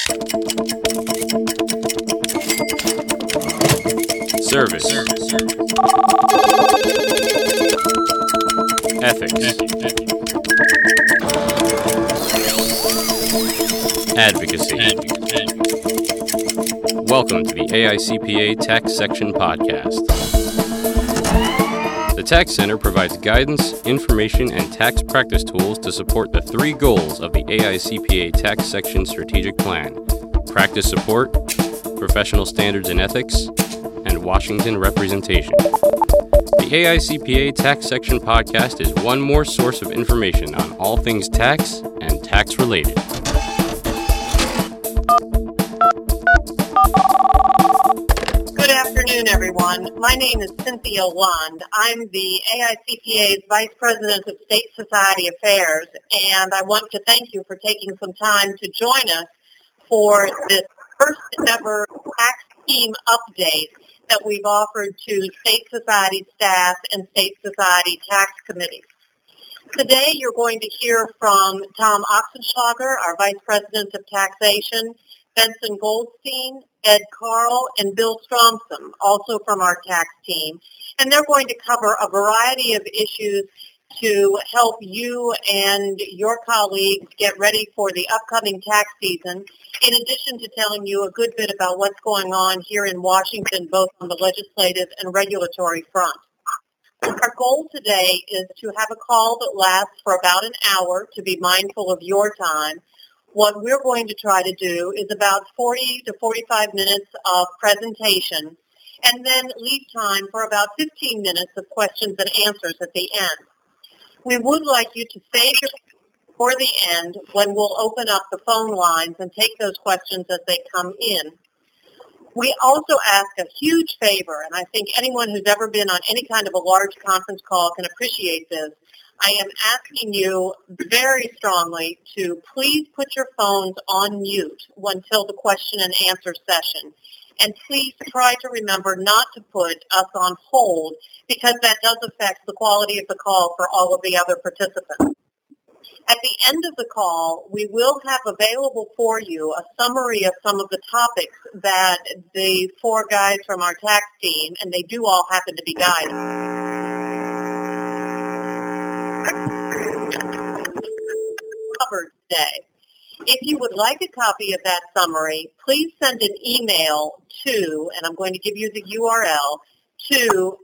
Service. Ethics. Advocacy. Welcome to the AICPA Tax Section Podcast. The Tax Center provides guidance, information, and tax practice tools to support the three goals of the AICPA Tax Section Strategic Plan: practice support, professional standards and ethics, and Washington representation. The AICPA Tax Section Podcast is one more source of information on all things tax and tax-related. Good afternoon, everyone. My name is Cynthia Lund. I'm the AICPA's Vice President of State Society Affairs, and I want to thank you for taking some time to join us for this first ever tax scheme update that we've offered to state society staff and state society tax committees. Today you're going to hear from Tom Oxenschlager, our Vice President of Taxation, Benson Goldstein, Ed Carl, and Bill Stromson, also from our tax team. And they're going to cover a variety of issues to help you and your colleagues get ready for the upcoming tax season, in addition to telling you a good bit about what's going on here in Washington, both on the legislative and regulatory front. Our goal today is to have a call that lasts for about an hour to be mindful of your time. What we're going to try to do is about 40 to 45 minutes of presentation and then leave time for about 15 minutes of questions and answers at the end. We would like you to save your for the end when we'll open up the phone lines and take those questions as they come in. We also ask a huge favor, and I think anyone who's ever been on any kind of a large conference call can appreciate this. I am asking you very strongly to please put your phones on mute until the question and answer session. And please try to remember not to put us on hold, because that does affect the quality of the call for all of the other participants. At the end of the call, we will have available for you a summary of some of the topics that the four guys from our tax team, and they do all happen to be guys, covered today. If you would like a copy of that summary, please send an email to, and I'm going to give you the URL, to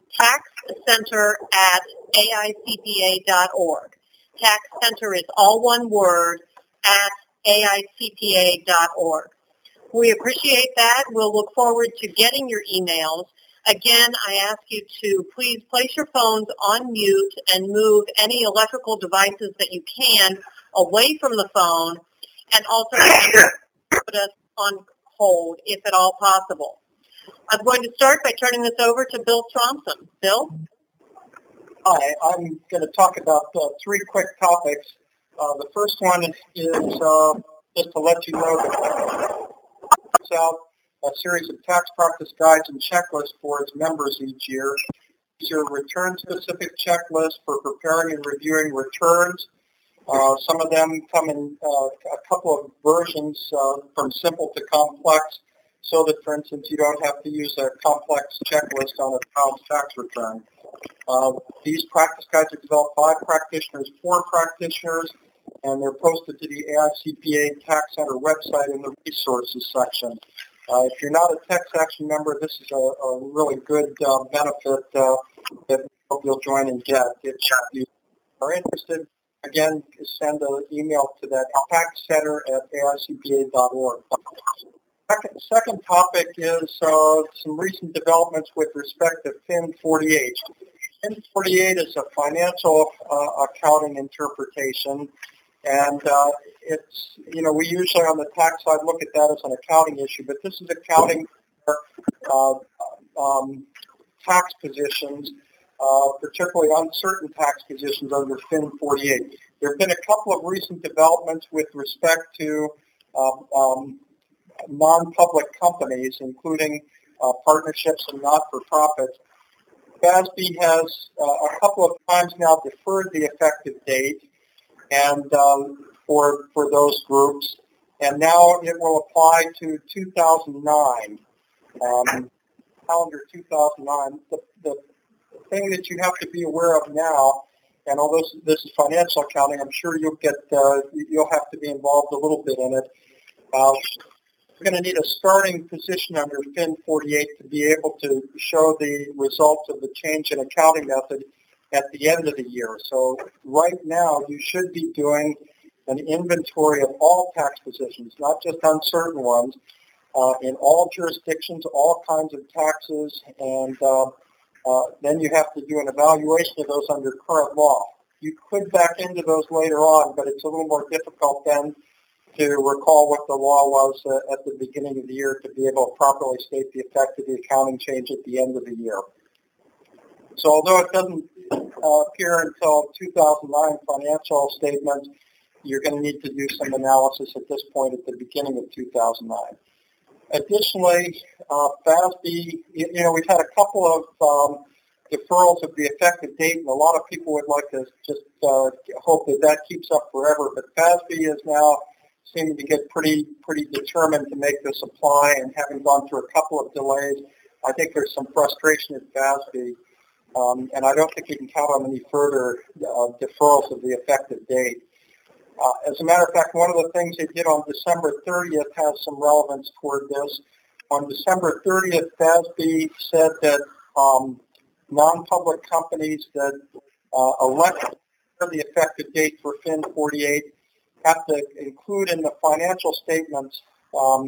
taxcenter@aicpa.org. Tax Center is all one word, at aicpa.org. We appreciate that. We'll look forward to getting your emails. Again, I ask you to please place your phones on mute and move any electrical devices that you can away from the phone, and also put us on hold if at all possible. I'm going to start by turning this over to Bill Stromson. Bill? Hi, I'm going to talk about three quick topics. The first one is just to let you know that puts out a series of tax practice guides and checklists for its members each year. These are return-specific checklists for preparing and reviewing returns. Some of them come in a couple of versions from simple to complex, so that, for instance, you don't have to use a complex checklist on a child's tax return. These practice guides are developed by practitioners for practitioners, and they're posted to the AICPA Tax Center website in the resources section. If you're not a Tax Action member, this is a really good benefit that we hope you'll join and get. If you are interested, again, send an email to that taxcenter@aicpa.org. Second topic is some recent developments with respect to FIN 48. FIN 48 is a financial accounting interpretation, and it's, we usually on the tax side look at that as an accounting issue, but this is accounting for tax positions, particularly uncertain tax positions under FIN 48. There have been a couple of recent developments with respect to non-public companies, including partnerships and not-for-profits. FASB has a couple of times now deferred the effective date and for those groups, and now it will apply to 2009, calendar 2009. The thing that you have to be aware of now, and although this is financial accounting, I'm sure you'll have to be involved a little bit in it. We're going to need a starting position under FIN 48 to be able to show the results of the change in accounting method at the end of the year. So right now, you should be doing an inventory of all tax positions, not just uncertain ones, in all jurisdictions, all kinds of taxes, and then you have to do an evaluation of those under current law. You could back into those later on, but it's a little more difficult then to recall what the law was at the beginning of the year to be able to properly state the effect of the accounting change at the end of the year. So although it doesn't appear until 2009 financial statements, you're going to need to do some analysis at this point at the beginning of 2009. Additionally, FASB, we've had a couple of deferrals of the effective date, and a lot of people would like to just hope that keeps up forever, but FASB is now seeming to get pretty determined to make this apply, and having gone through a couple of delays, I think there's some frustration at FASB, and I don't think you can count on any further deferrals of the effective date. As a matter of fact, one of the things they did on December 30th has some relevance toward this. On December 30th, FASB said that non-public companies that elect the effective date for FIN 48 have to include in the financial statements for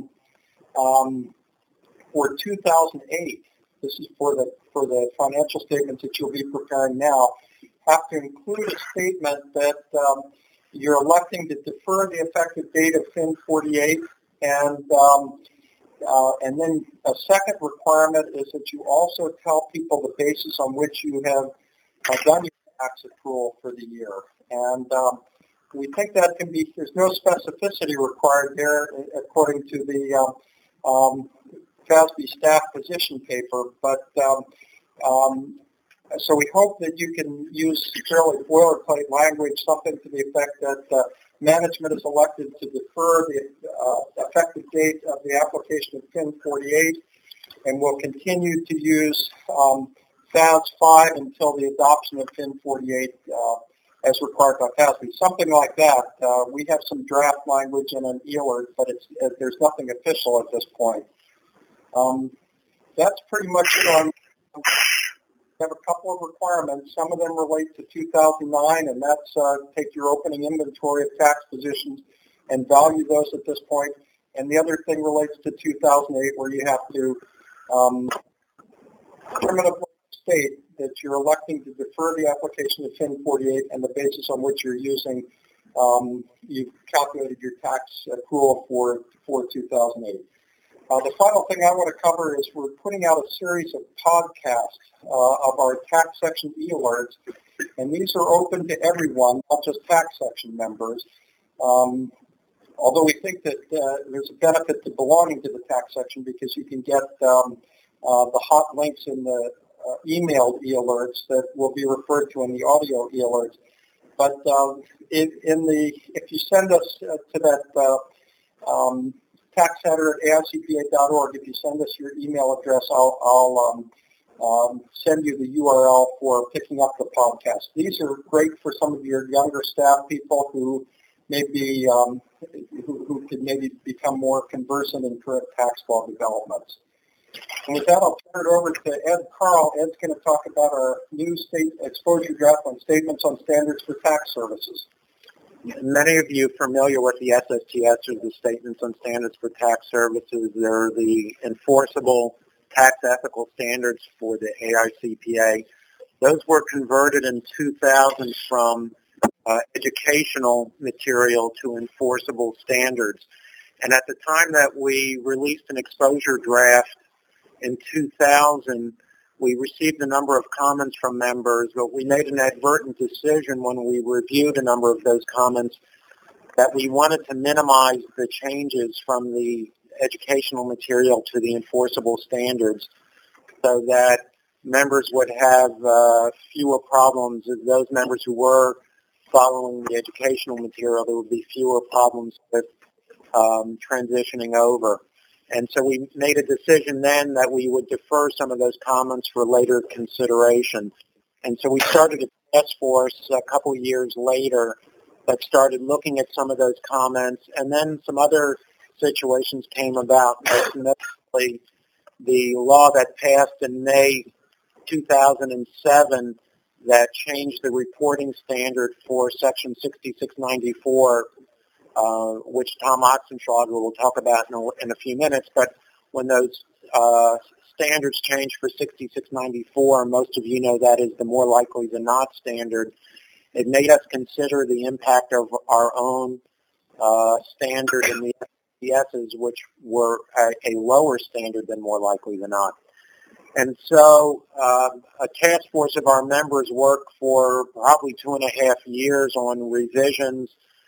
2008. This is for the financial statements that you'll be preparing now. Have to include a statement that you're electing to defer the effective date of FIN 48, and then a second requirement is that you also tell people the basis on which you have done your tax accrual for the year. And we think that can be, there's no specificity required there according to the FASB staff position paper, but so we hope that you can use fairly boilerplate language, something to the effect that management is elected to defer the effective date of the application of FIN 48, and will continue to use FAS 5 until the adoption of FIN 48 as required by FASB. Something like that. We have some draft language in an e-alert, but there's nothing official at this point. That's pretty much it on. We have a couple of requirements. Some of them relate to 2009, and that's take your opening inventory of tax positions and value those at this point. And the other thing relates to 2008, where you have to affirmatively state that you're electing to defer the application of FIN 48 and the basis on which you're using, you've calculated your tax accrual for 2008. The final thing I want to cover is we're putting out a series of podcasts of our tax section e-alerts, and these are open to everyone, not just tax section members. Although we think that there's a benefit to belonging to the tax section because you can get the hot links in the emailed e-alerts that will be referred to in the audio e-alerts. But if you send us to that tax center at aicpa.org, if you send us your email address, I'll send you the URL for picking up the podcast. These are great for some of your younger staff people who may be who could maybe become more conversant in current tax law developments. And with that, I'll turn it over to Ed Carl. Ed's going to talk about our new state exposure draft on statements on standards for tax services. Many of you are familiar with the SSTS, or the Statements on Standards for Tax Services. They're the enforceable tax ethical standards for the AICPA. Those were converted in 2000 from educational material to enforceable standards. And at the time that we released an exposure draft in 2000, we received a number of comments from members, but we made an advertent decision when we reviewed a number of those comments that we wanted to minimize the changes from the educational material to the enforceable standards so that members would have fewer problems. Those members who were following the educational material, there would be fewer problems with transitioning over. And so we made a decision then that we would defer some of those comments for later consideration. And so we started a task force a couple years later that started looking at some of those comments, and then some other situations came about, most notably the law that passed in May 2007 that changed the reporting standard for Section 6694, which Tom Oxenschlager will talk about in a few minutes. But when those standards changed for 6694, most of you know that is the more likely than not standard, it made us consider the impact of our own standard in the STSs, which were a lower standard than more likely than not. And so a task force of our members worked for probably 2.5 years on revisions.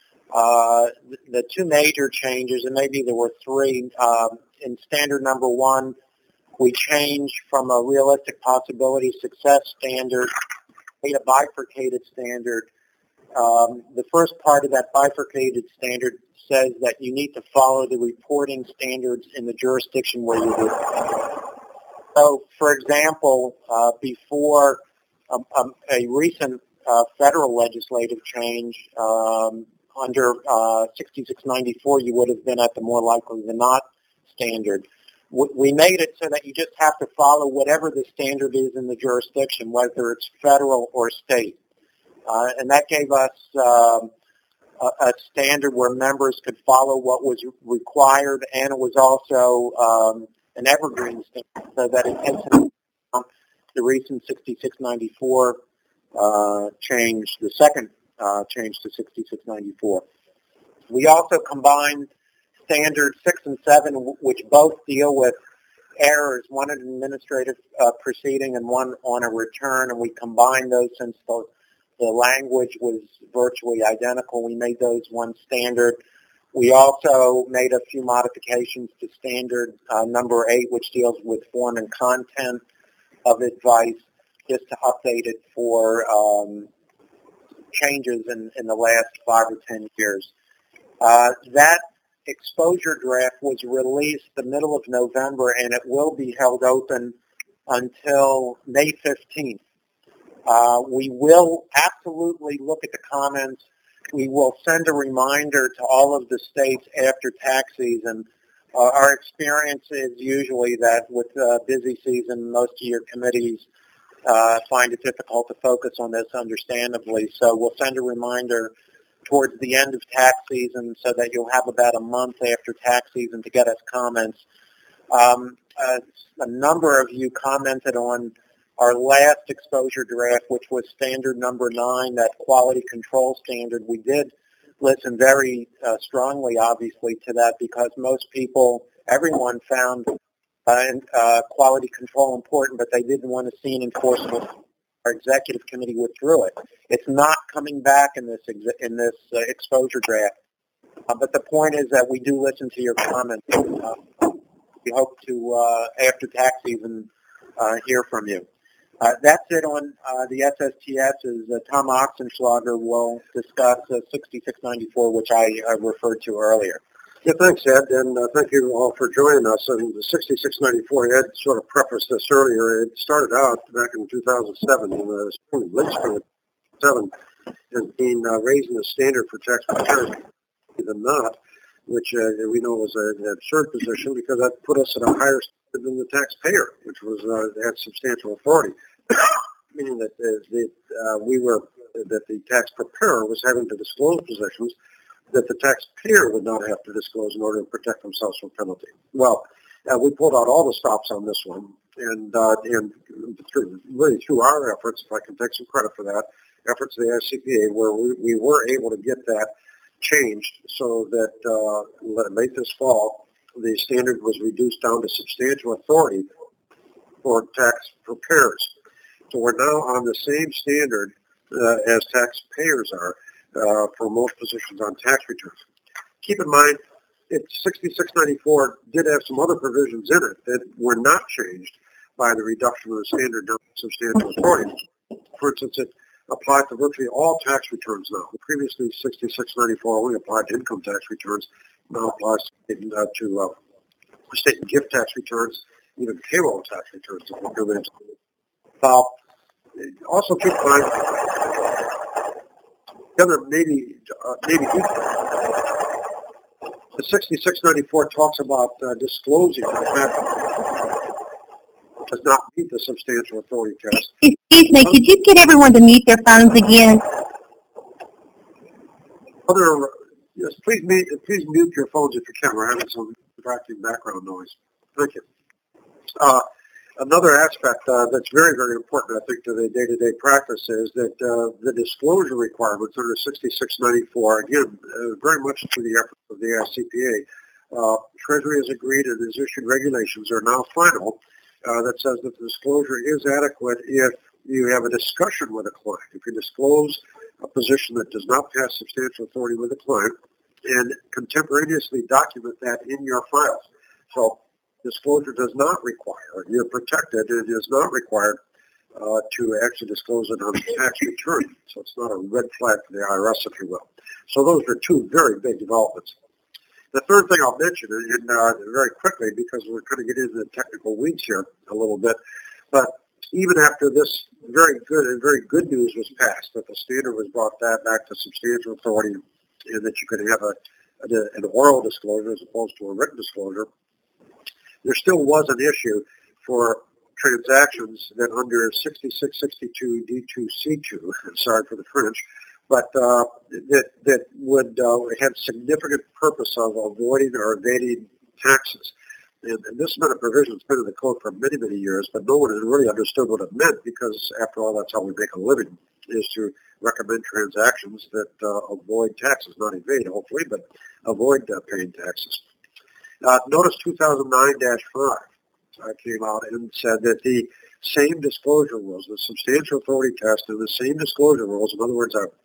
The two major changes, and maybe there were three, in standard number 1, we changed from a realistic possibility success standard to a bifurcated standard. The first part of that bifurcated standard says that you need to follow the reporting standards in the jurisdiction where you live. So, for example, before a recent federal legislative change under 6694, you would have been at the more likely than not standard. We made it so that you just have to follow whatever the standard is in the jurisdiction, whether it's federal or state. And that gave us a standard where members could follow what was required, and it was also an evergreen standard, so that it takes into account the recent 6694 change, the second change to 6694. We also combined standards 6 and 7, which both deal with errors, one in an administrative proceeding and one on a return, and we combined those since the language was virtually identical. We made those one standard. We also made a few modifications to standard number 8, which deals with form and content of advice, just to update it for changes in the last 5 or 10 years. That exposure draft was released the middle of November, and it will be held open until May 15th. We will absolutely look at the comments. We will send a reminder to all of the states after tax season. Our experience is usually that with busy season, most of your committees find it difficult to focus on this, understandably. So we'll send a reminder towards the end of tax season so that you'll have about a month after tax season to get us comments. A number of you commented on our last exposure draft, which was standard number 9, that quality control standard. We did listen very strongly, obviously, to that because most people, everyone found quality control important, but they didn't want to see an enforceable. Our executive committee withdrew it. It's not coming back in this exposure draft. But the point is that we do listen to your comments. We hope to, after tax season, hear from you. That's it on the SSTSs. Tom Oxenschlager will discuss 6694, which I referred to earlier. Yeah, thanks, Ed, and thank you all for joining us. And the 6694, Ed sort of prefaced this earlier. It started out back in 2007, in the spring, late spring of 2007, as being raising the standard for tax preparers than not, which we know was an absurd position because that put us at a higher standard than the taxpayer, which was had substantial authority, meaning that the tax preparer was having to disclose positions that the taxpayer would not have to disclose in order to protect themselves from penalty. Well, we pulled out all the stops on this one, and through our efforts, if I can take some credit for that, efforts of the ICPA, where we were able to get that changed so that late this fall, the standard was reduced down to substantial authority for tax preparers. So we're now on the same standard as taxpayers are for most positions on tax returns. Keep in mind, 6694 did have some other provisions in it that were not changed by the reduction of the standard down to substantial authority. For instance, it applied to virtually all tax returns now. Previously, 6694 only applied to income tax returns. now applies to state and gift tax returns, even payroll tax returns. Also keep in mind, the other maybe the 6694 talks about disclosing that does not meet the substantial authority test. Excuse me, could you get everyone to mute their phones again? Yes, please mute your phones if you can. We're having some distracting background noise. Thank you. Another aspect that's very, very important, I think, to the day-to-day practice is that the disclosure requirements under 6694, again, very much to the efforts of the AICPA, Treasury has agreed and has issued regulations are now final that says that the disclosure is adequate if you have a discussion with a client. If you disclose a position that does not pass substantial authority with a client and contemporaneously document that in your files. So disclosure does not require, you're protected, it is not required to actually disclose it on the tax return. So it's not a red flag for the IRS, if you will. So those are two very big developments. The third thing I'll mention, and very quickly, because we're going to get into the technical weeds here a little bit, but even after this very good news was passed, that the standard was brought back to substantial authority and that you could have an oral disclosure as opposed to a written disclosure, there still was an issue for transactions that under 6662 D2C2, sorry for the French, but that would have significant purpose of avoiding or evading taxes. And this has been a provision that's been in the code for many, many years, but no one has really understood what it meant because, after all, that's how we make a living, is to recommend transactions that avoid taxes, not evade, hopefully, but avoid paying taxes. Notice 2009-5 came out and said that the same disclosure rules, the substantial authority test, and the same disclosure rules, in other words, an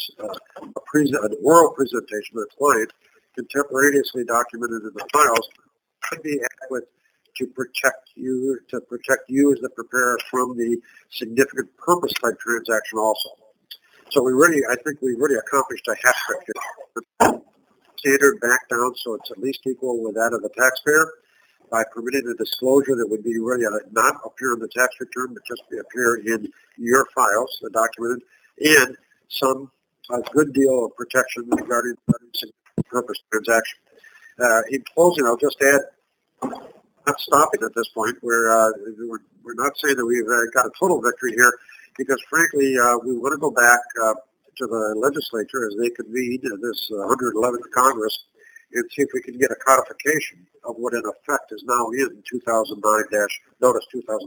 oral presentation to the client, contemporaneously documented in the files, could be adequate to protect you as the preparer from the significant purpose type transaction also. So I think we really accomplished a hat trick here. Standard back down so it's at least equal with that of the taxpayer by permitting a disclosure that would be really not appear in the tax return, but just appear in your files, the documented, and a good deal of protection regarding the purpose transaction. In closing, I'll just add, not stopping at this point. We're not saying that we've got a total victory here, because frankly, we want to go back to the legislature as they convene this 111th Congress and see if we can get a codification of what in effect is now in 2009-5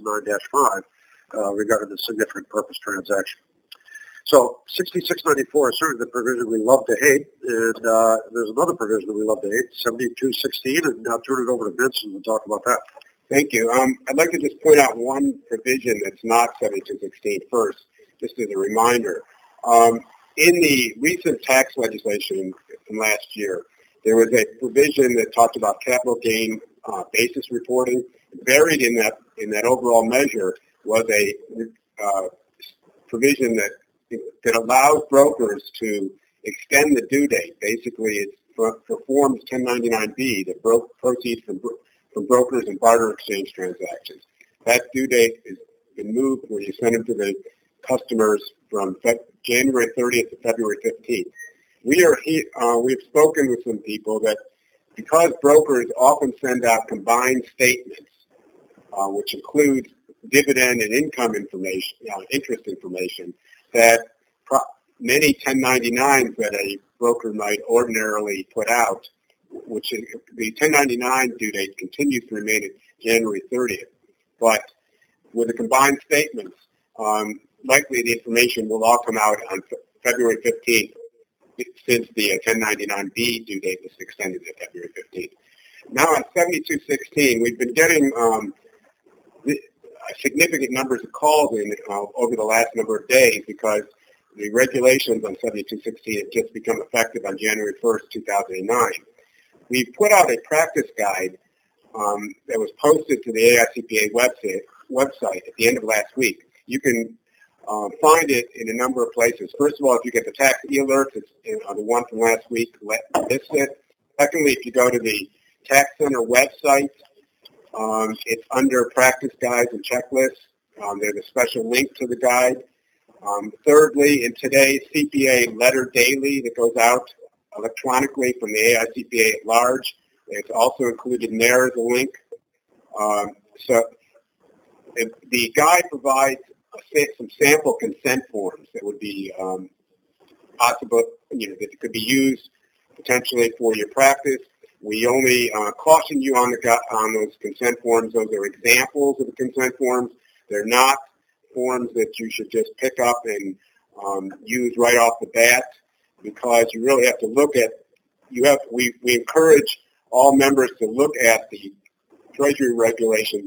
regarding the significant purpose transaction. So 6694 is certainly the provision we love to hate, and there's another provision that we love to hate, 7216, and I'll turn it over to Vince and we'll talk about that. Thank you. I'd like to just point out one provision that's not 7216 first, just as a reminder. In the recent tax legislation from last year, there was a provision that talked about capital gain basis reporting. Buried in that overall measure was a provision that allows brokers to extend the due date. Basically, it's for Forms 1099-B, the proceeds from brokers and barter exchange transactions. That due date has been moved where you send them to the customers from January 30th to February 15th. We've spoken with some people that because brokers often send out combined statements, which include dividend and income information, interest information, that many 1099s that a broker might ordinarily put out, which the 1099 due date continues to remain at January 30th. But with the combined statements, likely the information will all come out on February 15th since the 1099-B due date was extended to February 15th. Now on 7216, we've been getting significant numbers of calls in over the last number of days because the regulations on 7216 have just become effective on January 1st, 2009. We put out a practice guide that was posted to the AICPA website at the end of last week. You can find it in a number of places. First of all, if you get the tax e-alerts, it's the one from last week lists it. Secondly, if you go to the Tax Center website, it's under Practice Guides and Checklists. There's a special link to the guide. Thirdly, in today's CPA letter daily that goes out electronically from the AICPA at large, it's also included in there as a link. So the guide provides some sample consent forms that would be possible, that could be used potentially for your practice. We only caution you on those consent forms. Those are examples of the consent forms. They're not forms that you should just pick up and use right off the bat, because you really have to look at. We encourage all members to look at the Treasury Regulation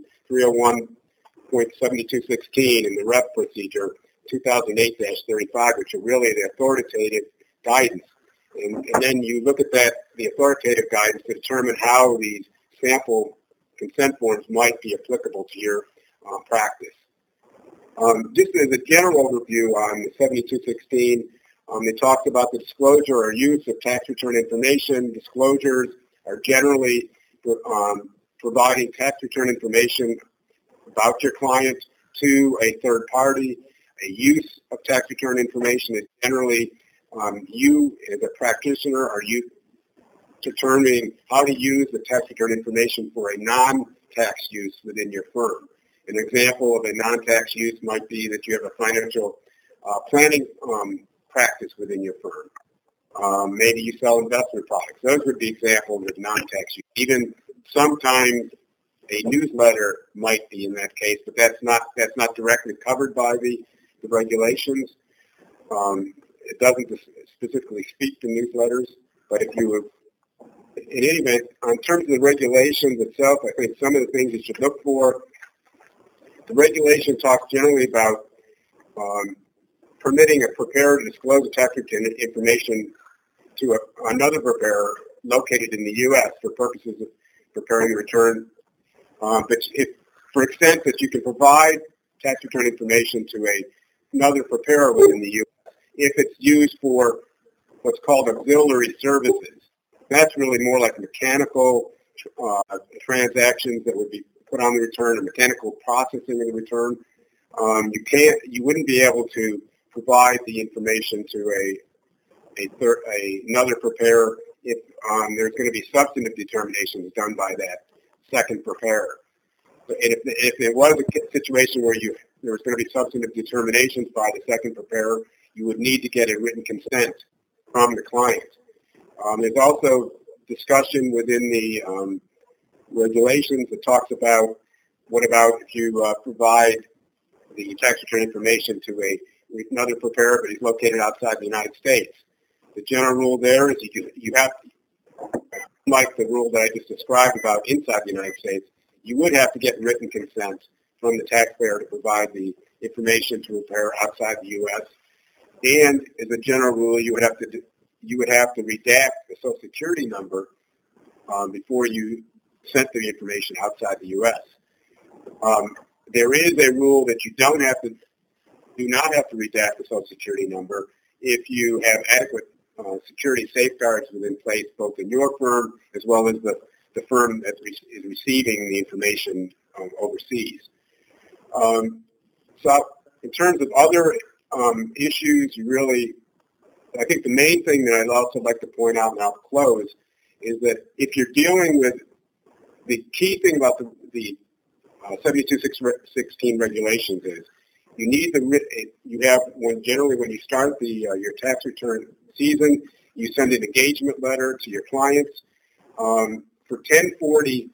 301.7216 and the REP procedure 2008-35, which are really the authoritative guidance. And then you look at the authoritative guidance to determine how these sample consent forms might be applicable to your practice. Just as a general review on the 7216, it talks about the disclosure or use of tax return information. Disclosures are generally providing tax return information about your client to a third party. A use of tax return information is generally you as a practitioner are you determining how to use the tax return information for a non-tax use within your firm. An example of a non-tax use might be that you have a financial planning practice within your firm. Maybe you sell investment products. Those would be examples of non-tax use. Even sometimes a newsletter might be in that case, but that's not directly covered by the regulations. It doesn't specifically speak to newsletters, but if you would, in any event, in terms of the regulations itself, I think some of the things you should look for. The regulation talks generally about permitting a preparer to disclose the tax return information to another preparer located in the U.S. for purposes of preparing the return. But for extent that you can provide tax return information to another preparer within the U.S. if it's used for what's called auxiliary services. That's really more like mechanical transactions that would be put on the return, or mechanical processing of the return. You wouldn't be able to provide the information to another preparer if there's going to be substantive determinations done by that second preparer. And if it was a situation where there was going to be substantive determinations by the second preparer, you would need to get a written consent from the client. There's also discussion within the regulations that talks about what about if you provide the tax return information to another preparer, but he's located outside the United States. The general rule there is you have, like the rule that I just described about inside the United States, you would have to get written consent from the taxpayer to provide the information to a preparer outside the U.S. And as a general rule, you would have to redact the Social Security number before you sent the information outside the U.S. There is a rule that you do not have to redact the Social Security number if you have adequate security safeguards within place, both in your firm as well as the firm that is receiving the information overseas. So in terms of other issues, I think the main thing that I'd also like to point out, and I'll close, is that if you're dealing with the key thing about the 7216 regulations is you need generally when you start your tax return season, you send an engagement letter to your clients. For 1040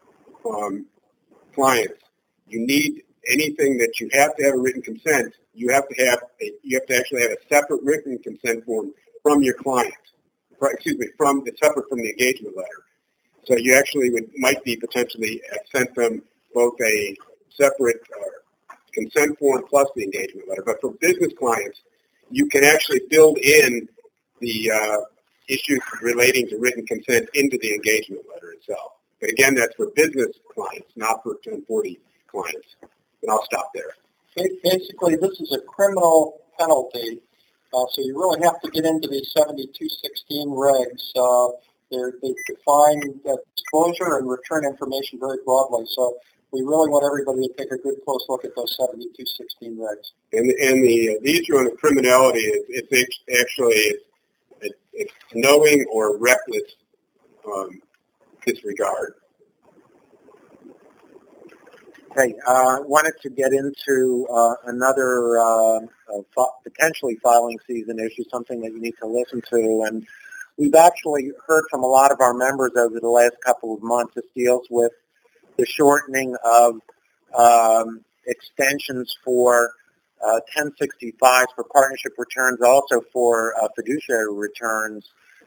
clients, you need anything that you have to have a written consent. You have to actually have a separate written consent form from your client. Separate from the engagement letter. So you actually might be potentially sent them both a separate consent form plus the engagement letter. But for business clients, you can actually build in the issues relating to written consent into the engagement letter itself. But again, that's for business clients, not for 1040 clients. And I'll stop there. Basically, this is a criminal penalty, so you really have to get into these 7216 regs They define disclosure and return information very broadly. So we really want everybody to take a good close look at those 7216 regs. And the issue on the criminality is it's knowing or reckless disregard. Okay, I wanted to get into another potentially filing season issue, something that you need to listen to. And we've actually heard from a lot of our members over the last couple of months. This deals with the shortening of extensions for 1065s for partnership returns, also for fiduciary returns,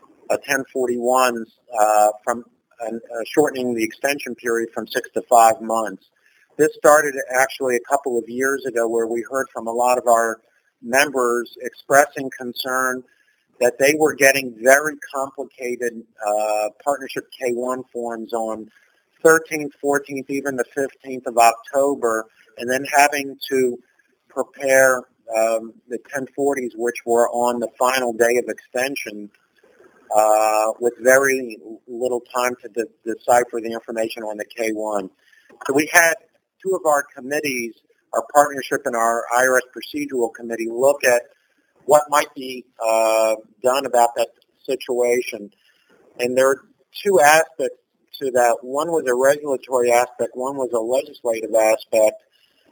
1041s, from shortening the extension period from 6 to 5 months. This started actually a couple of years ago, where we heard from a lot of our members expressing concern that they were getting very complicated partnership K-1 forms on 13th, 14th, even the 15th of October, and then having to prepare the 1040s, which were on the final day of extension, with very little time to decipher the information on the K-1. So we had two of our committees, our partnership and our IRS procedural committee, look at what might be done about that situation. And there are two aspects to that. One was a regulatory aspect, one was a legislative aspect,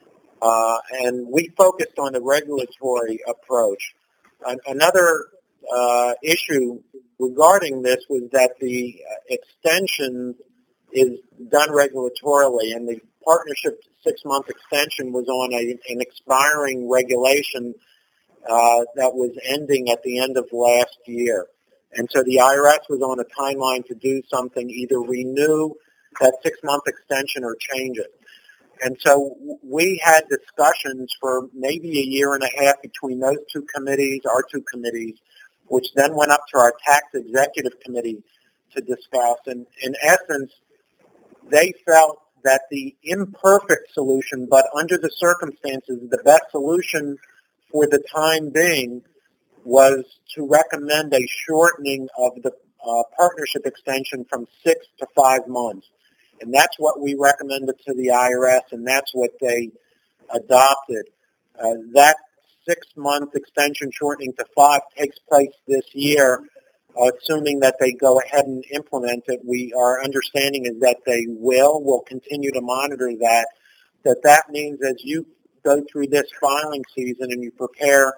and we focused on the regulatory approach. Another issue regarding this was that the extension is done regulatorily, and the partnership 6-month extension was on an expiring regulation that was ending at the end of last year. And so the IRS was on a timeline to do something, either renew that 6-month extension or change it. And so we had discussions for maybe a year and a half between those two committees, our two committees, which then went up to our tax executive committee to discuss. And in essence, they felt that the imperfect solution, but under the circumstances, the best solution for the time being, was to recommend a shortening of the partnership extension from 6 to 5 months. And that's what we recommended to the IRS, and that's what they adopted. That 6-month extension shortening to 5 takes place this year, assuming that they go ahead and implement it. Our understanding is that they will. We'll continue to monitor that. That means as you go through this filing season and you prepare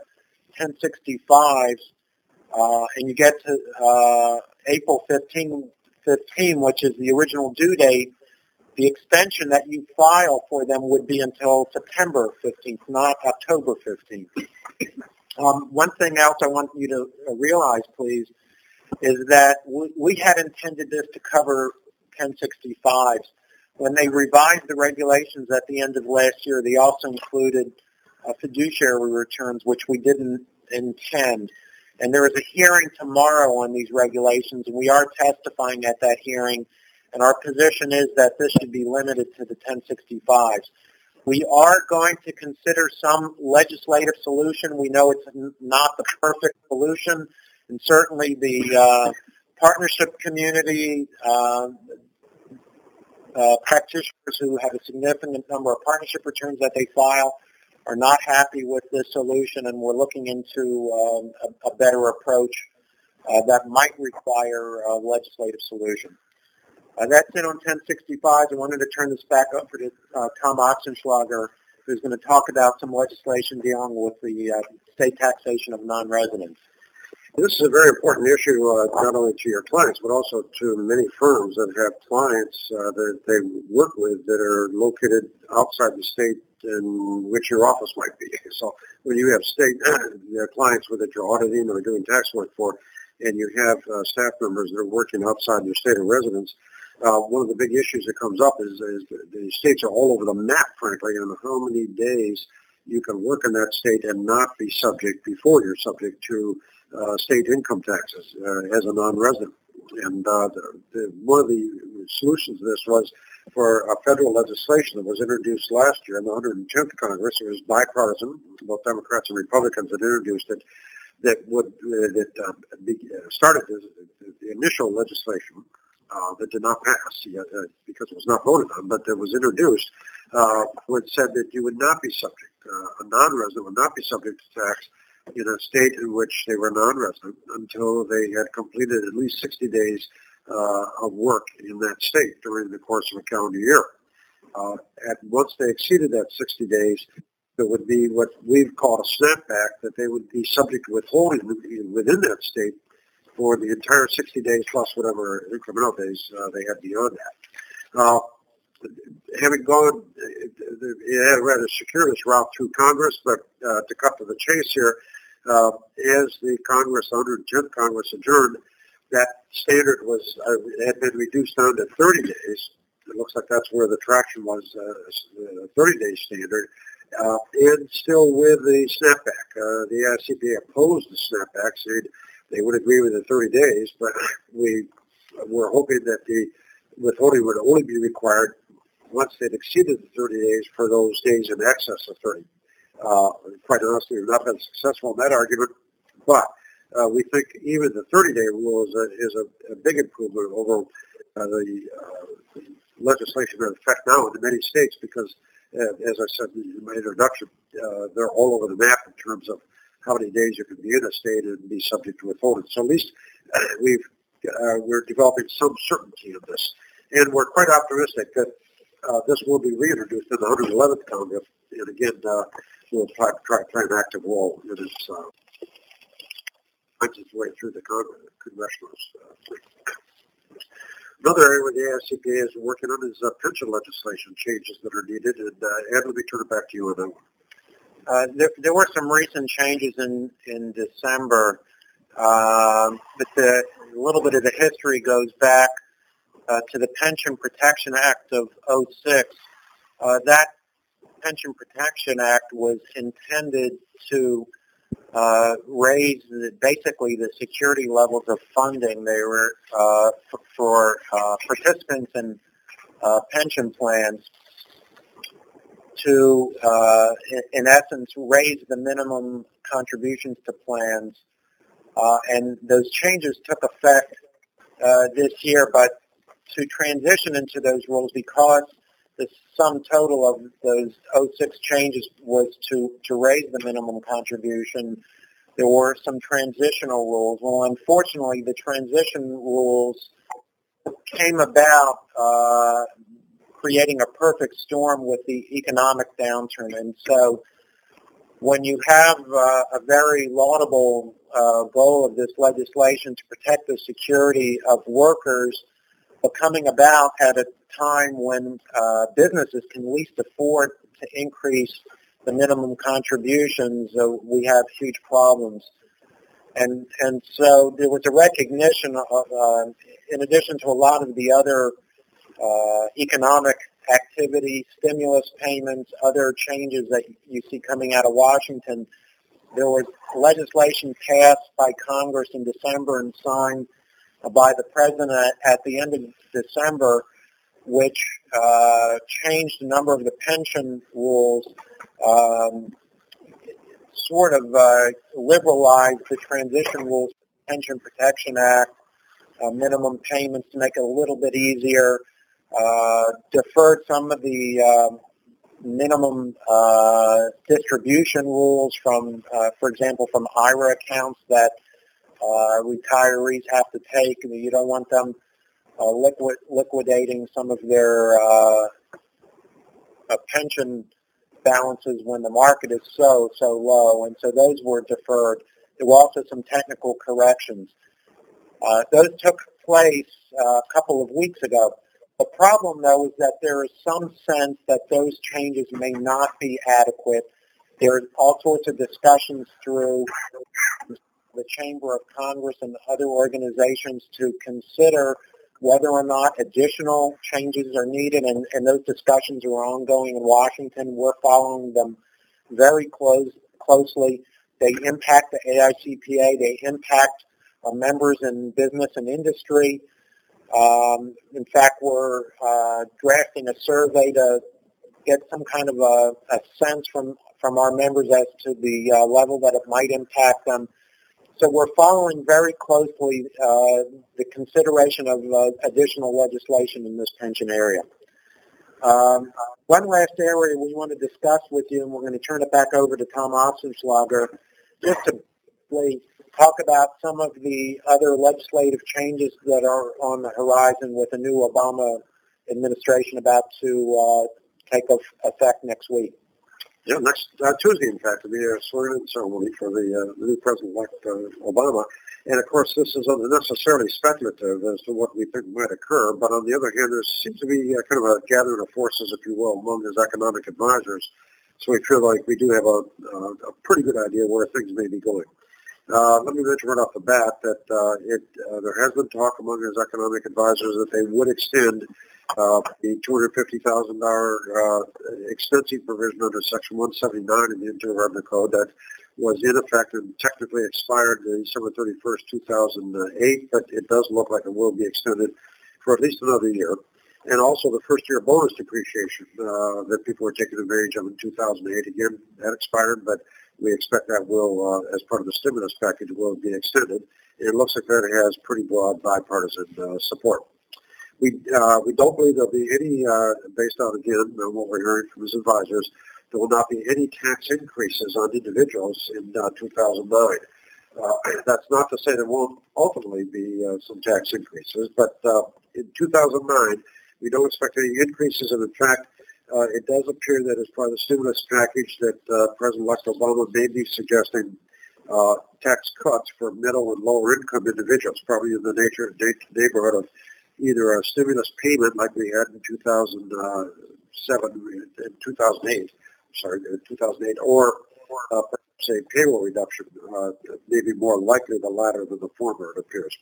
1065s, and you get to April 15, which is the original due date, the extension that you file for them would be until September 15th, not October 15th. One thing else I want you to realize, please, is that we had intended this to cover 1065s. When they revised the regulations at the end of last year, they also included fiduciary returns, which we didn't intend. And there is a hearing tomorrow on these regulations, and we are testifying at that hearing. And our position is that this should be limited to the 1065s. We are going to consider some legislative solution. We know it's not the perfect solution, and certainly the partnership community, practitioners who have a significant number of partnership returns that they file, are not happy with this solution, and we're looking into a better approach that might require a legislative solution. That's it on 1065. I wanted to turn this back over to Tom Oxenschlager, who's going to talk about some legislation dealing with the state taxation of non-residents. This is a very important issue, not only to your clients, but also to many firms that have clients that they work with that are located outside the state in which your office might be. So when you have state clients that you're auditing or doing tax work for, and you have staff members that are working outside your state of residence, one of the big issues that comes up is the states are all over the map, frankly, and how many days you can work in that state and not be subject, before you're subject to state income taxes as a non-resident. And one of the solutions to this was for a federal legislation that was introduced last year in the 110th Congress. It was bipartisan. Both Democrats and Republicans had introduced it, that started the initial legislation that did not pass because it was not voted on, but that was introduced, which said that you would not be subject, a non-resident would not be subject to tax in a state in which they were non-resident until they had completed at least 60 days of work in that state during the course of a calendar year. And once they exceeded that 60 days, there would be what we've called a snapback, that they would be subject to withholding within that state for the entire 60 days plus whatever incremental days they had beyond that. Having gone, it had a rather circuitous route through Congress, but to cut to the chase here, as the 110th Congress adjourned, that standard had been reduced down to 30 days. It looks like that's where the traction was, the 30-day standard, and still with the snapback. The AICPA opposed the snapback, saying they would agree with the 30 days, but we were hoping that the withholding would only be required once they'd exceeded the 30 days for those days in excess of 30. Quite honestly, we've not been successful in that argument, but we think even the 30-day rule is a big improvement over the legislation in effect now in many states because, as I said in my introduction, they're all over the map in terms of how many days you can be in a state and be subject to withholding. So at least we're developing some certainty in this. And we're quite optimistic that this will be reintroduced in the 111th Congress. And again, we'll try to play an active role in its way through the congressional. Another area where the AICPA is working on is pension legislation changes that are needed. And Ed, let me turn it back to you on that one. There were some recent changes in December, but a little bit of the history goes back to the Pension Protection Act of '06. That Pension Protection Act was intended to raise basically the security levels of funding. They were for participants in pension plans to, in essence, raise the minimum contributions to plans. And those changes took effect this year, but to transition into those rules, because the sum total of those 06 changes was to raise the minimum contribution, there were some transitional rules. Well, unfortunately, the transition rules came about creating a perfect storm with the economic downturn. And so when you have a very laudable goal of this legislation to protect the security of workers, but coming about at a time when businesses can least afford to increase the minimum contributions, we have huge problems. And so there was a recognition of, in addition to a lot of the other economic activity, stimulus payments, other changes that you see coming out of Washington, there was legislation passed by Congress in December and signed by the President at the end of December, which changed a number of the pension rules, sort of liberalized the transition rules for the Pension Protection Act, minimum payments to make it a little bit easier, deferred some of the minimum distribution rules from, for example, from IRA accounts that retirees have to take. You don't want them liquidating some of their pension balances when the market is so low, and so those were deferred. There were also some technical corrections. Those took place a couple of weeks ago. The problem, though, is that there is some sense that those changes may not be adequate. There are all sorts of discussions through the Chamber of Congress and other organizations to consider whether or not additional changes are needed, and those discussions are ongoing in Washington. We're following them very closely. They impact the AICPA. They impact members in business and industry. In fact, we're drafting a survey to get some kind of a sense from our members as to the level that it might impact them. So we're following very closely the consideration of additional legislation in this pension area. One last area we want to discuss with you, and we're going to turn it back over to Tom Ossenschlager, just to talk about some of the other legislative changes that are on the horizon with the new Obama administration about to take effect next week. Yeah, next Tuesday, in fact, will be a swearing-in ceremony for the new President-elect Obama. And, of course, this is unnecessarily speculative as to what we think might occur. But on the other hand, there seems to be kind of a gathering of forces, if you will, among his economic advisors. So we feel like we do have a pretty good idea where things may be going. Let me mention right off the bat that there has been talk among his economic advisors that they would extend the $250,000 expensing provision under Section 179 in the Internal Revenue Code that was in effect and technically expired December 31st, 2008, but it does look like it will be extended for at least another year. And also the first-year bonus depreciation that people were taking advantage of in 2008. Again, that expired, but we expect that will, as part of the stimulus package, will be extended. And it looks like that has pretty broad bipartisan support. We don't believe there'll be any, based on, again, what we're hearing from his advisors, there will not be any tax increases on individuals in 2009. That's not to say there won't ultimately be some tax increases, but in 2009, we don't expect any increases. And in fact, it does appear that as part of the stimulus package that President-elect Obama may be suggesting tax cuts for middle and lower income individuals, probably in the neighborhood of either a stimulus payment like we had in 2008, or perhaps a payroll reduction, maybe more likely the latter than the former, it appears.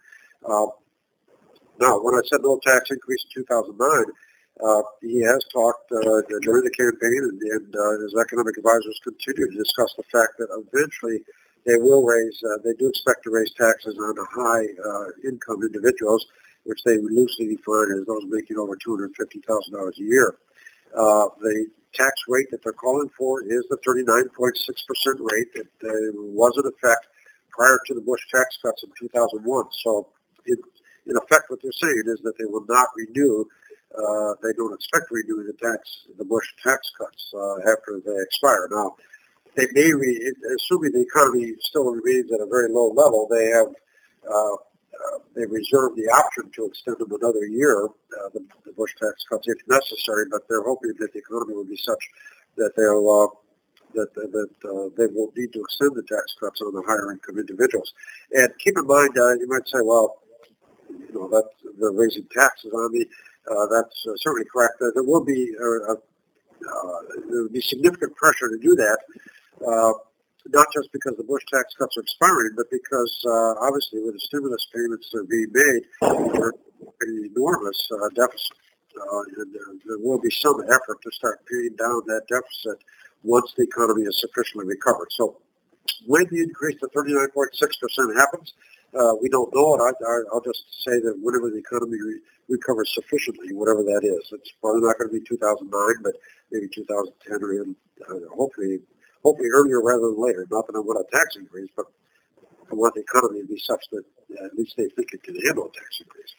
Now, when I said no tax increase in 2009, he has talked during the campaign, and his economic advisors continue to discuss the fact that eventually they do expect to raise taxes on high income individuals, which they loosely define as those making over $250,000 a year. The tax rate that they're calling for is the 39.6% rate that was in effect prior to the Bush tax cuts in 2001. So, in effect, what they're saying is that they will not renew. They don't expect to renew the Bush tax cuts after they expire. Now, they may, assuming the economy still remains at a very low level, they have they reserve the option to extend them another year, the Bush tax cuts, if necessary. But they're hoping that the economy will be such that they'll they will need to extend the tax cuts on the higher income individuals. And keep in mind, you might say, well, that they're raising taxes on me. That's certainly correct. There will be significant pressure to do that, not just because the Bush tax cuts are expiring, but because obviously with the stimulus payments that are being made, they're an enormous deficit. And there will be some effort to start paying down that deficit once the economy is sufficiently recovered. So when the increase to 39.6% happens, we don't know it. I'll just say that whenever the economy recovers sufficiently, whatever that is, it's probably not going to be 2009, but maybe 2010 or even hopefully earlier rather than later. Not that I want a tax increase, but I want the economy to be such that at least they think it can handle a tax increase.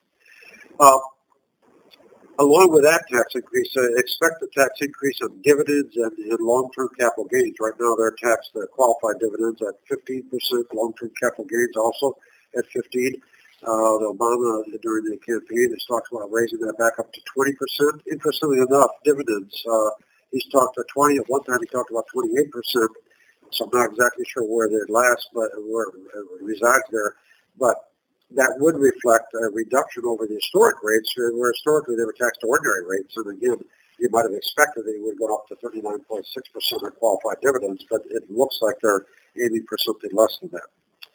Along with that tax increase, expect a tax increase on dividends and long-term capital gains. Right now, they're taxed qualified dividends at 15%, long-term capital gains also at 15%. Obama, during the campaign, has talked about raising that back up to 20%. Interestingly enough, dividends, he's talked to 20. At one time, he talked about 28%. So I'm not exactly sure where they last, but where it resides there. But that would reflect a reduction over the historic rates, where historically they were taxed ordinary rates. And again, you might have expected they would go up to 39.6% on qualified dividends, but it looks like they're aiming for something less than that.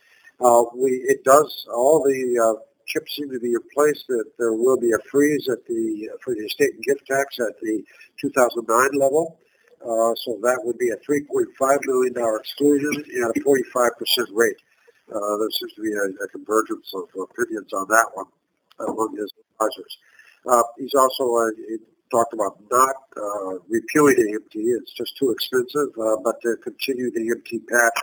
All the chips seem to be in place that there will be a freeze for the estate and gift tax at the 2009 level. So that would be a $3.5 million exclusion and a 45% rate. There seems to be a convergence of opinions on that one among his advisors. He's also talked about not repealing AMT. It's just too expensive, but to continue the AMT patch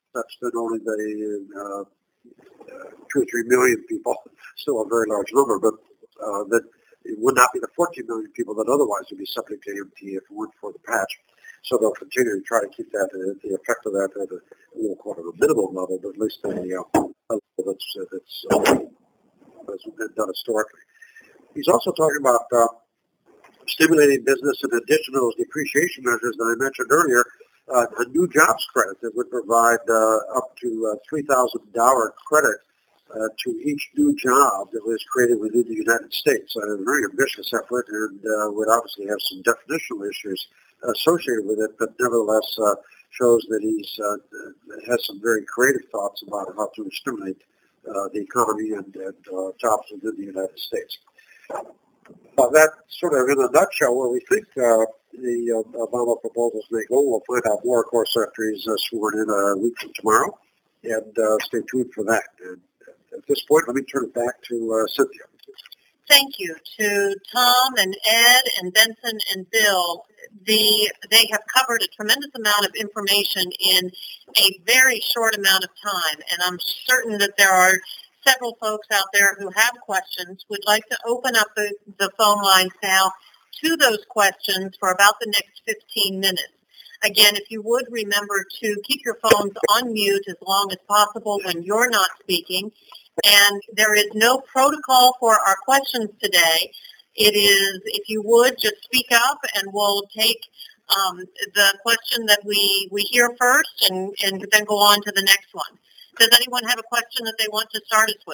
such that only the 2 or 3 million people, still a very large number, but that it would not be the 14 million people that otherwise would be subject to AMT if it weren't for the patch. So they'll continue to try to keep that, the effect of that at a, we'll call it a minimum level, but at least a level that's been done historically. He's also talking about stimulating business in addition to those depreciation measures that I mentioned earlier, a new jobs credit that would provide up to $3,000 credit to each new job that was created within the United States. A very ambitious effort, and would obviously have some definitional issues associated with it, but nevertheless shows that he's has some very creative thoughts about how to stimulate the economy and jobs within the United States. That sort of in a nutshell where we think the Obama proposals may go. We'll find out more, of course, after he's sworn in a week from tomorrow, and stay tuned for that. And at this point, let me turn it back to Cynthia. Thank you to Tom and Ed and Benson and Bill. They have covered a tremendous amount of information in a very short amount of time, and I'm certain that there are several folks out there who have questions. We'd like to open up the phone lines now to those questions for about the next 15 minutes. Again, if you would remember to keep your phones on mute as long as possible when you're not speaking. And there is no protocol for our questions today. It is, if you would, just speak up and we'll take the question that we hear first and then go on to the next one. Does anyone have a question that they want to start us with?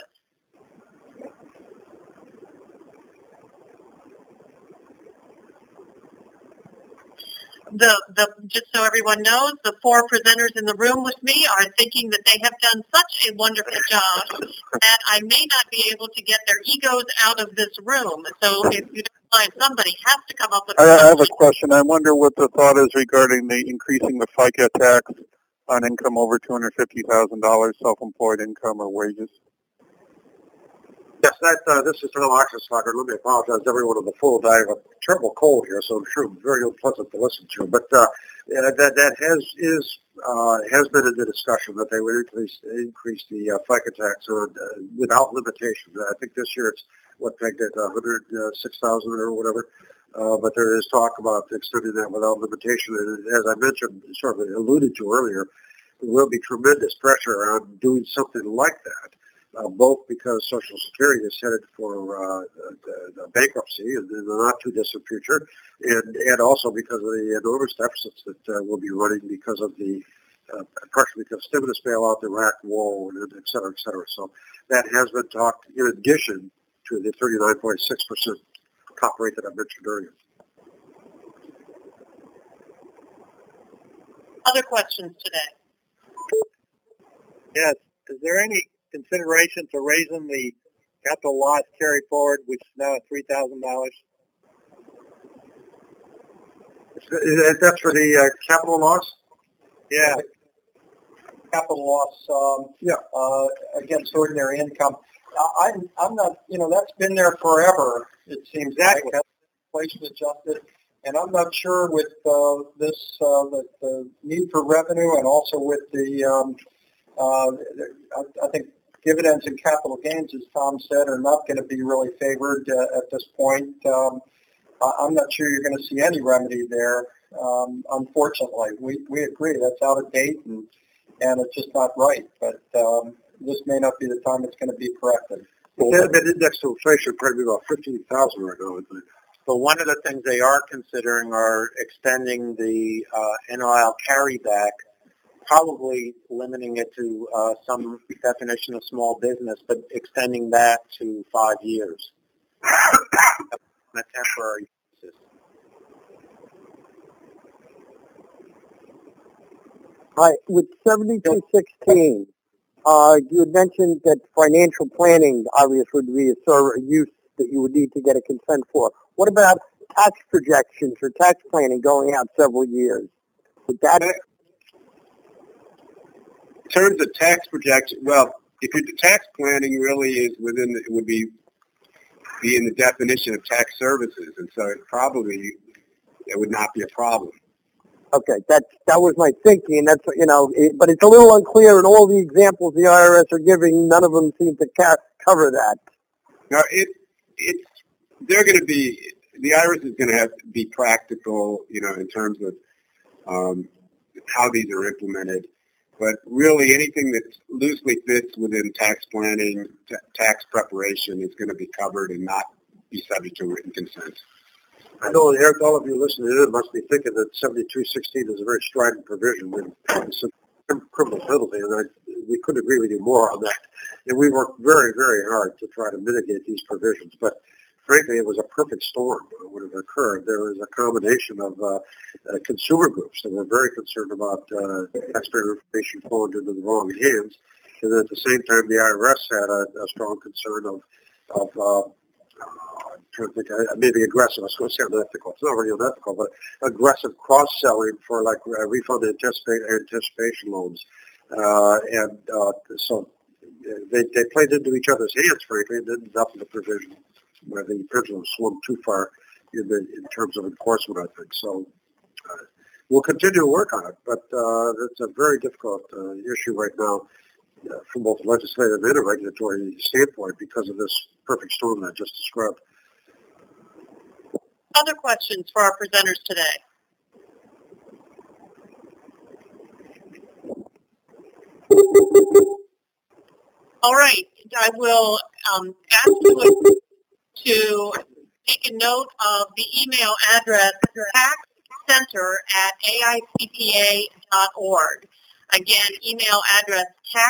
Just so everyone knows, the four presenters in the room with me are thinking that they have done such a wonderful job that I may not be able to get their egos out of this room. So if you don't mind, somebody has to come up with a question. I have a question. I wonder what the thought is regarding the increasing the FICA tax on income over $250,000, self-employed income or wages. Yes, this is Tom Oxenslager. Let me apologize to everyone on the phone. I have a terrible cold here, so I'm sure it's very unpleasant to listen to. But that has been in the discussion that they would increase the FICA tax without limitations. I think this year it's pegged at $106,000 or whatever. But there is talk about extending that without limitation. And as I mentioned, sort of alluded to earlier, there will be tremendous pressure on doing something like that. Both because Social Security is headed for bankruptcy in the not-too-distant future, and also because of the enormous deficits that will be running because of the partially because of stimulus bailout, the Iraq war, and et cetera, et cetera. So that has been talked in addition to the 39.6% top rate that I mentioned earlier. Other questions today? Yes. Is there any consideration to raising the capital loss carry forward, which is now at $3,000? That's for the capital loss? Yeah. Capital loss against ordinary income. I'm not, that's been there forever, it seems. Exactly. Like, inflation adjusted. And I'm not sure with the need for revenue and also with the, I think dividends and capital gains, as Tom said, are not going to be really favored at this point. I'm not sure you're going to see any remedy there, unfortunately. We agree that's out of date and it's just not right. But this may not be the time it's going to be corrected. Well, that index to inflation probably about 15,000 right now, isn't it? So one of the things they are considering are extending the NOL carryback, probably limiting it to some definition of small business, but extending that to 5 years on a temporary basis. Hi, with 7216, you had mentioned that financial planning obviously would be a use that you would need to get a consent for. What about tax projections or tax planning going out several years? Would that... In terms of tax projection, well, if your tax planning really is it would be in the definition of tax services, and so it would not be a problem. Okay, that was my thinking. That's but it's a little unclear. In all the examples the IRS are giving, none of them seem to cover that. Now, they're going to be, the IRS is going to have to be practical, in terms of how these are implemented. But really, anything that loosely fits within tax planning, tax preparation is going to be covered and not be subject to written consent. I know, Eric, all of you listening in must be thinking that 7216 is a very strident provision with some criminal penalty, and we couldn't agree with you more on that. And we worked very, very hard to try to mitigate these provisions, but frankly, it was a perfect storm when it occurred. There was a combination of consumer groups that were very concerned about taxpayer information falling into the wrong hands, and then at the same time, the IRS had a strong concern of maybe aggressive. I was going to say unethical. It's not really unethical, but aggressive cross-selling for like refund anticipation loans, so they played into each other's hands, frankly, and ended up in a provision where the pendulum swung too far in terms of enforcement, I think. So we'll continue to work on it, but it's a very difficult issue right now from both a legislative and a regulatory standpoint because of this perfect storm that I just described. Other questions for our presenters today? All right, I will ask you to take a note of the email address taxcenter@aicpa.org. Again, email address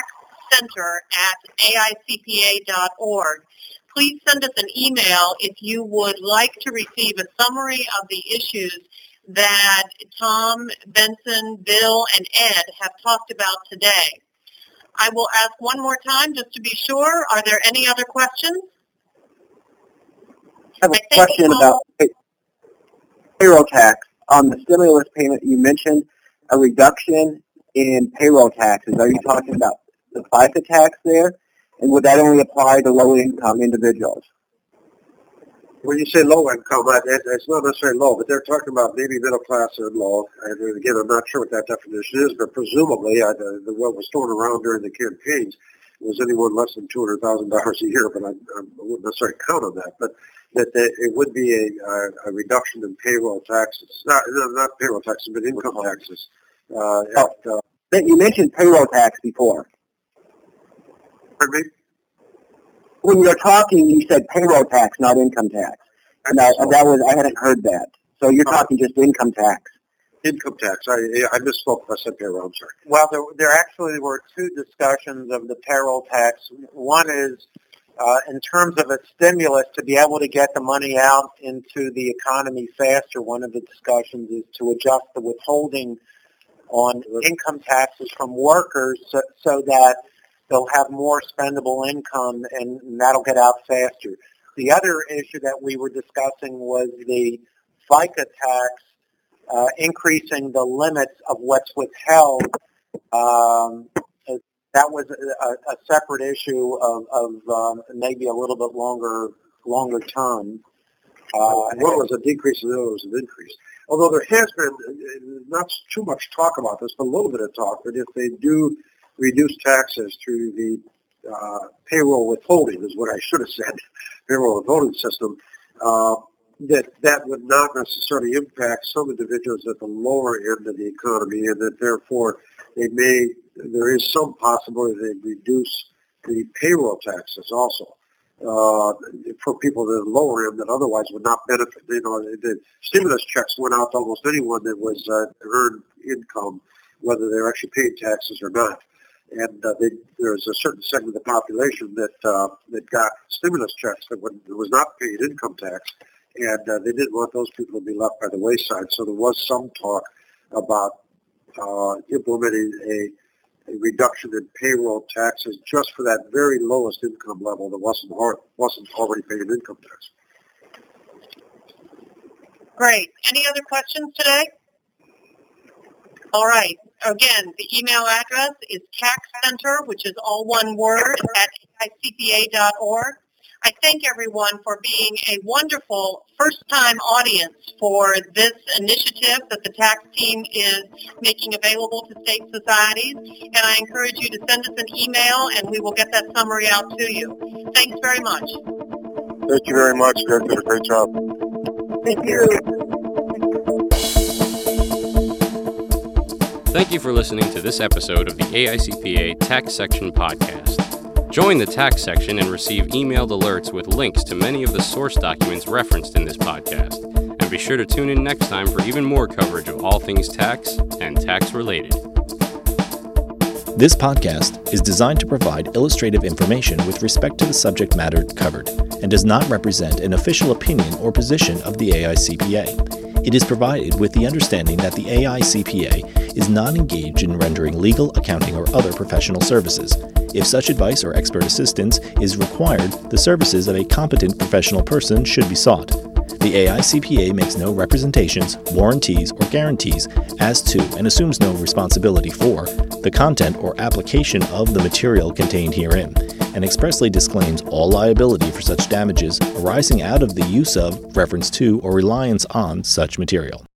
taxcenter@aicpa.org. Please send us an email if you would like to receive a summary of the issues that Tom, Benson, Bill, and Ed have talked about today. I will ask one more time just to be sure. Are there any other questions? I have a question about payroll tax. On the stimulus payment, you mentioned a reduction in payroll taxes. Are you talking about the FICA tax there? And would that only apply to low-income individuals? When you say low income, it's not necessarily low, but they're talking about maybe middle class and low. And again, I'm not sure what that definition is, but presumably what was thrown around during the campaigns was anyone less than $200,000 a year, but I wouldn't necessarily count on that. But that it would be a reduction in payroll taxes, not payroll taxes, but income taxes. You mentioned payroll tax before. Pardon me? When you were talking, you said payroll tax, not income tax. And I hadn't heard that. So you're talking just income tax. Income tax. I misspoke if I said payroll. I'm sorry. Well, there actually were two discussions of the payroll tax. One is in terms of a stimulus to be able to get the money out into the economy faster. One of the discussions is to adjust the withholding on income taxes from workers so that they'll have more spendable income, and that'll get out faster. The other issue that we were discussing was the FICA tax, increasing the limits of what's withheld. That was a separate issue of maybe a little bit longer term. One was a decrease and the other was an increase. Although there has been not too much talk about this, but a little bit of talk that if they do reduce taxes through the payroll withholding, is what I should have said, payroll withholding system, that would not necessarily impact some individuals at the lower end of the economy, and that therefore there is some possibility they reduce the payroll taxes also for people at the lower end that otherwise would not benefit. The stimulus checks went out to almost anyone that was earned income, whether they're actually paying taxes or not. And there's a certain segment of the population that got stimulus checks that was not paying income tax, and they didn't want those people to be left by the wayside. So there was some talk about implementing a reduction in payroll taxes just for that very lowest income level that wasn't already paying income tax. Great. Any other questions today? All right. Again, the email address is taxcenter, which is all one word, at AICPA.org. I thank everyone for being a wonderful first-time audience for this initiative that the tax team is making available to state societies, and I encourage you to send us an email, and we will get that summary out to you. Thanks very much. Thank you very much. You guys did a great job. Thank you. Thank you for listening to this episode of the AICPA Tax Section Podcast. Join the Tax Section and receive emailed alerts with links to many of the source documents referenced in this podcast. And be sure to tune in next time for even more coverage of all things tax and tax-related. This podcast is designed to provide illustrative information with respect to the subject matter covered and does not represent an official opinion or position of the AICPA. It is provided with the understanding that the AICPA is not engaged in rendering legal, accounting, or other professional services. If such advice or expert assistance is required, the services of a competent professional person should be sought. The AICPA makes no representations, warranties, or guarantees as to and assumes no responsibility for the content or application of the material contained herein, and expressly disclaims all liability for such damages arising out of the use of, reference to, or reliance on such material.